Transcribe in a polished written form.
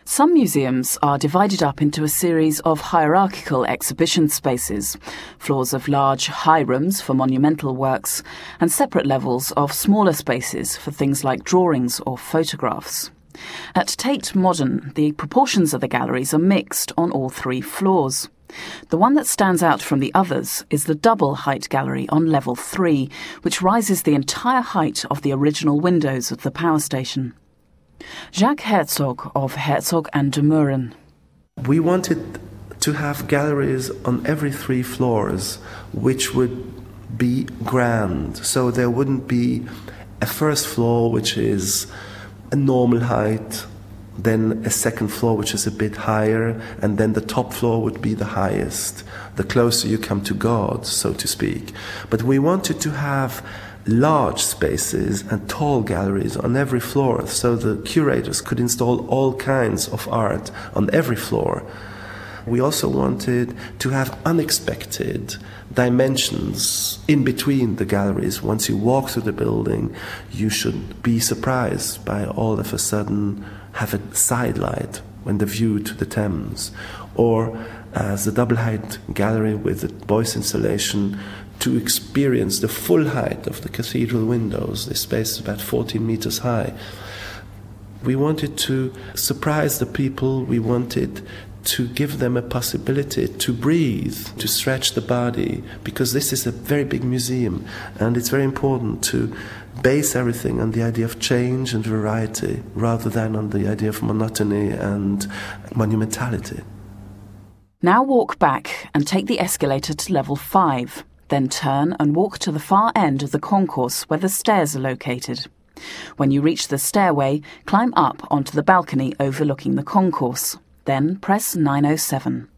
Some museums are divided up into a series of hierarchical exhibition spaces, floors of large high rooms for monumental works, and separate levels of smaller spaces for things like drawings or photographs. At Tate Modern, the proportions of the galleries are mixed on all three floors. The one that stands out from the others is the double height gallery on level 3, which rises the entire height of the original windows of the power station. Jacques Herzog of Herzog and de Meuron. We wanted to have galleries on every 3 floors, which would be grand. So there wouldn't be a first floor, which is a normal height, then a second floor, which is a bit higher, and then the top floor would be the highest, the closer you come to God, so to speak. But we wanted to have large spaces and tall galleries on every floor, so the curators could install all kinds of art on every floor. We also wanted to have unexpected dimensions in between the galleries. Once you walk through the building, you should be surprised by all of a sudden have a side light when the view to the Thames, or as a double height gallery with a Beuys installation, to experience the full height of the cathedral windows. This space is about 14 meters high. We wanted to surprise the people. We wanted to give them a possibility to breathe, to stretch the body, because this is a very big museum, and it's very important to base everything on the idea of change and variety rather than on the idea of monotony and monumentality. Now walk back and take the escalator to level 5. Then turn and walk to the far end of the concourse where the stairs are located. When you reach the stairway, climb up onto the balcony overlooking the concourse. Then press 907.